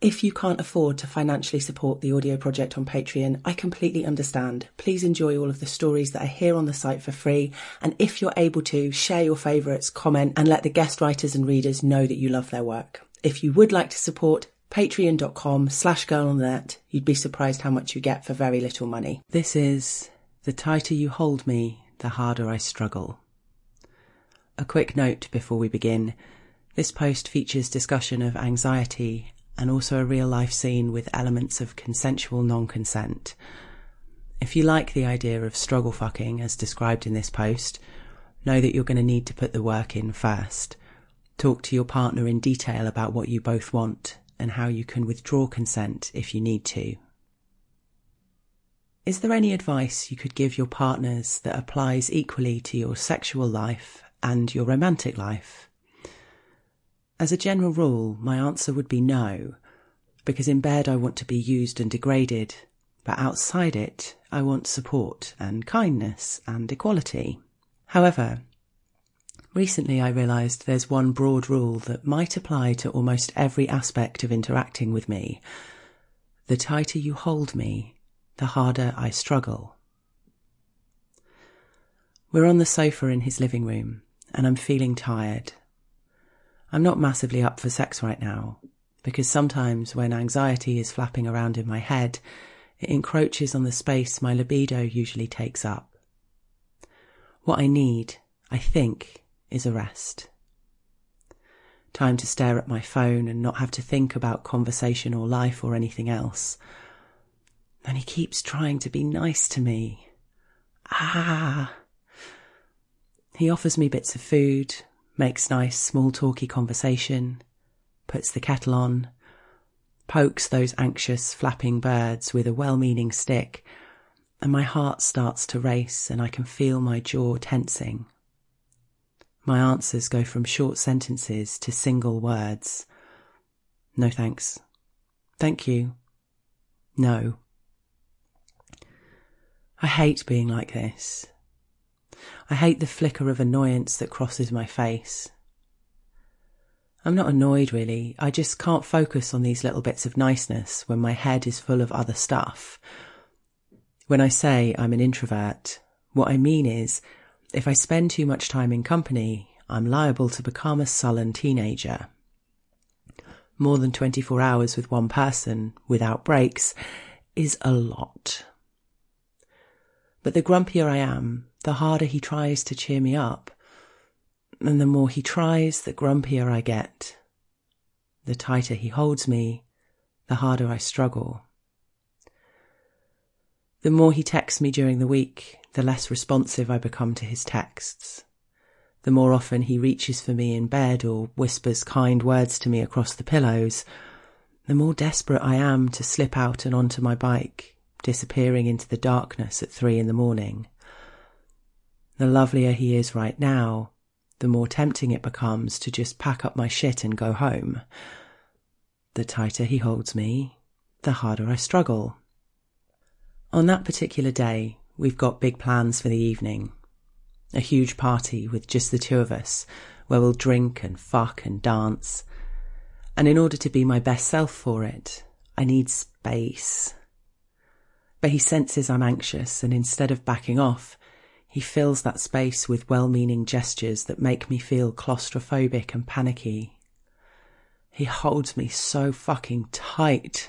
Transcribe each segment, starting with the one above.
If you can't afford to financially support the audio project on Patreon, I completely understand. Please enjoy all of the stories that are here on the site for free. And if you're able to, share your favourites, comment, and let the guest writers and readers know that you love their work. If you would like to support, patreon.com/girlonthenet. You'd be surprised how much you get for very little money. This is The Tighter You Hold Me, the Harder I Struggle. A quick note before we begin. This post features discussion of anxiety and also a real-life scene with elements of consensual non-consent. If you like the idea of struggle fucking as described in this post, know that you're going to need to put the work in first. Talk to your partner in detail about what you both want and how you can withdraw consent if you need to. Is there any advice you could give your partners that applies equally to your sexual life and your romantic life? As a general rule, my answer would be no, because in bed I want to be used and degraded, but outside it I want support and kindness and equality. However, recently I realised there's one broad rule that might apply to almost every aspect of interacting with me. The tighter you hold me, the harder I struggle. We're on the sofa in his living room, and I'm feeling tired. I'm not massively up for sex right now, because sometimes when anxiety is flapping around in my head, it encroaches on the space my libido usually takes up. What I need, I think, is a rest. Time to stare at my phone and not have to think about conversation or life or anything else. And he keeps trying to be nice to me. He offers me bits of food, makes nice small talky conversation, puts the kettle on, pokes those anxious flapping birds with a well-meaning stick, and my heart starts to race and I can feel my jaw tensing. My answers go from short sentences to single words. No thanks. Thank you. No. I hate being like this. I hate the flicker of annoyance that crosses my face. I'm not annoyed really, I just can't focus on these little bits of niceness when my head is full of other stuff. When I say I'm an introvert, what I mean is, if I spend too much time in company, I'm liable to become a sullen teenager. More than 24 hours with one person, without breaks, is a lot. But the grumpier I am, the harder he tries to cheer me up. And the more he tries, the grumpier I get. The tighter he holds me, the harder I struggle. The more he texts me during the week, the less responsive I become to his texts. The more often he reaches for me in bed or whispers kind words to me across the pillows, the more desperate I am to slip out and onto my bike, disappearing into the darkness at 3 a.m. The lovelier he is right now, the more tempting it becomes to just pack up my shit and go home. The tighter he holds me, the harder I struggle. On that particular day, we've got big plans for the evening. A huge party with just the two of us, where we'll drink and fuck and dance. And in order to be my best self for it, I need space. But he senses I'm anxious, and instead of backing off, he fills that space with well-meaning gestures that make me feel claustrophobic and panicky. He holds me so fucking tight.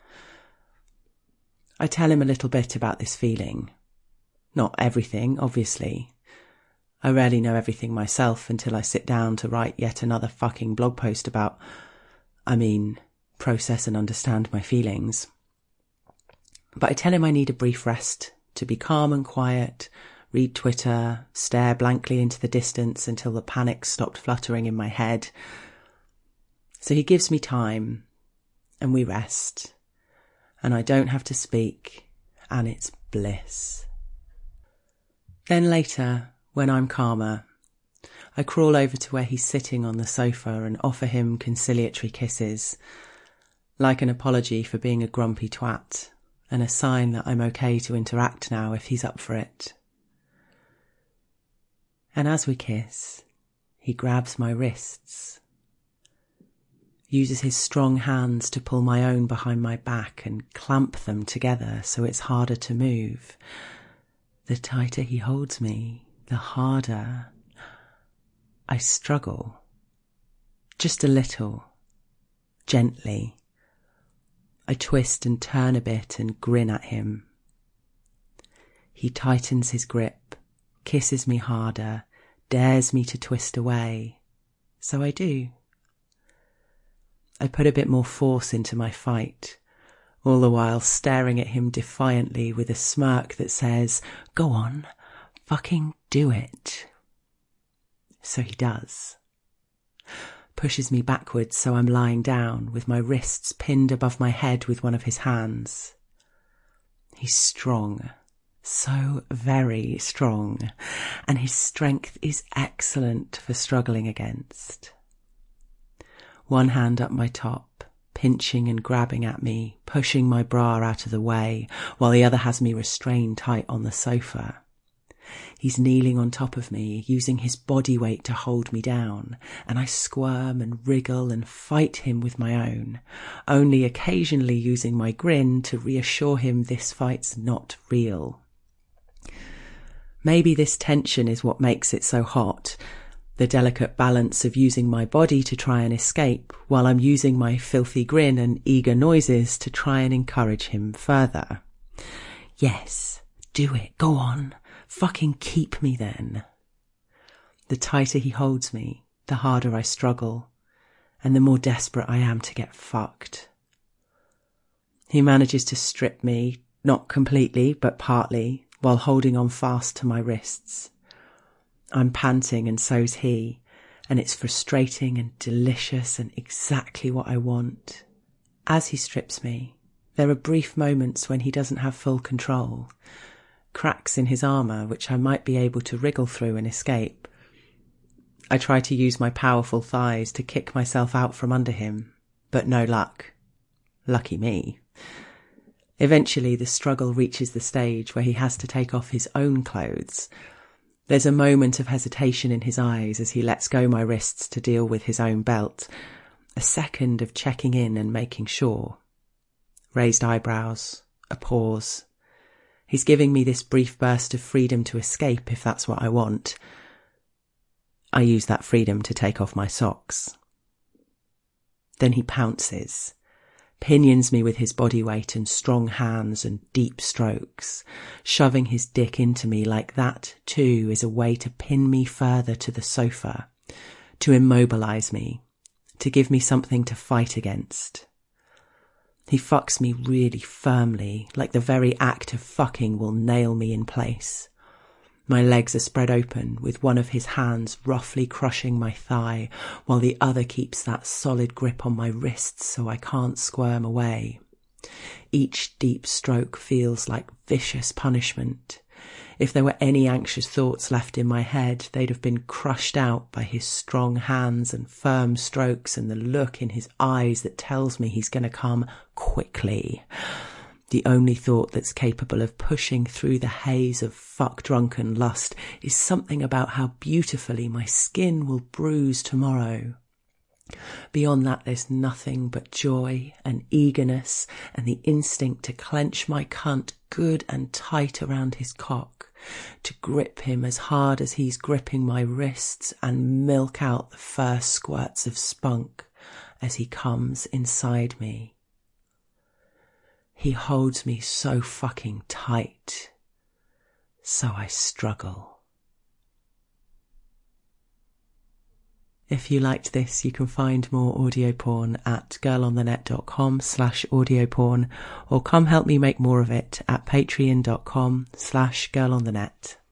I tell him a little bit about this feeling. Not everything, obviously. I rarely know everything myself until I sit down to write yet another fucking blog post about, process and understand my feelings. But I tell him I need a brief rest, to be calm and quiet, read Twitter, stare blankly into the distance until the panic stopped fluttering in my head. So he gives me time, and we rest, and I don't have to speak, and it's bliss. Then later, when I'm calmer, I crawl over to where he's sitting on the sofa and offer him conciliatory kisses, like an apology for being a grumpy twat, and a sign that I'm okay to interact now if he's up for it. And as we kiss, he grabs my wrists. uses his strong hands to pull my own behind my back and clamp them together so it's harder to move. The tighter he holds me, the harder I struggle. Just a little, gently. I twist and turn a bit and grin at him. He tightens his grip, kisses me harder, dares me to twist away. So I do. I put a bit more force into my fight, all the while staring at him defiantly with a smirk that says, "Go on, fucking do it." So he does. Pushes me backwards so I'm lying down with my wrists pinned above my head with one of his hands. He's strong, so very strong, and his strength is excellent for struggling against. One hand up my top, pinching and grabbing at me, pushing my bra out of the way, while the other has me restrained tight on the sofa. He's kneeling on top of me, using his body weight to hold me down, and I squirm and wriggle and fight him with my own, only occasionally using my grin to reassure him this fight's not real. Maybe this tension is what makes it so hot, the delicate balance of using my body to try and escape while I'm using my filthy grin and eager noises to try and encourage him further. Yes, do it, go on. Fucking keep me then. The tighter he holds me, the harder I struggle, and the more desperate I am to get fucked. He manages to strip me, not completely, but partly, while holding on fast to my wrists. I'm panting and so's he, and it's frustrating and delicious and exactly what I want. As he strips me, there are brief moments when he doesn't have full control. Cracks in his armour which I might be able to wriggle through and escape. I try to use my powerful thighs to kick myself out from under him, but no luck. Lucky me. Eventually the struggle reaches the stage where he has to take off his own clothes. There's a moment of hesitation in his eyes as he lets go my wrists to deal with his own belt, a second of checking in and making sure. Raised eyebrows, a pause. He's giving me this brief burst of freedom to escape if that's what I want. I use that freedom to take off my socks. Then he pounces, pinions me with his body weight and strong hands and deep strokes, shoving his dick into me like that, too, is a way to pin me further to the sofa, to immobilise me, to give me something to fight against. He fucks me really firmly, like the very act of fucking will nail me in place. My legs are spread open, with one of his hands roughly crushing my thigh, while the other keeps that solid grip on my wrists so I can't squirm away. Each deep stroke feels like vicious punishment. If there were any anxious thoughts left in my head, they'd have been crushed out by his strong hands and firm strokes and the look in his eyes that tells me he's going to come quickly. The only thought that's capable of pushing through the haze of fuck-drunken lust is something about how beautifully my skin will bruise tomorrow. Beyond that, there's nothing but joy and eagerness and the instinct to clench my cunt good and tight around his cock, to grip him as hard as he's gripping my wrists and milk out the first squirts of spunk as he comes inside me. He holds me so fucking tight, so I struggle. If you liked this, you can find more audio porn at girlonthenet.com/audioporn, or come help me make more of it at patreon.com/girlonthenet.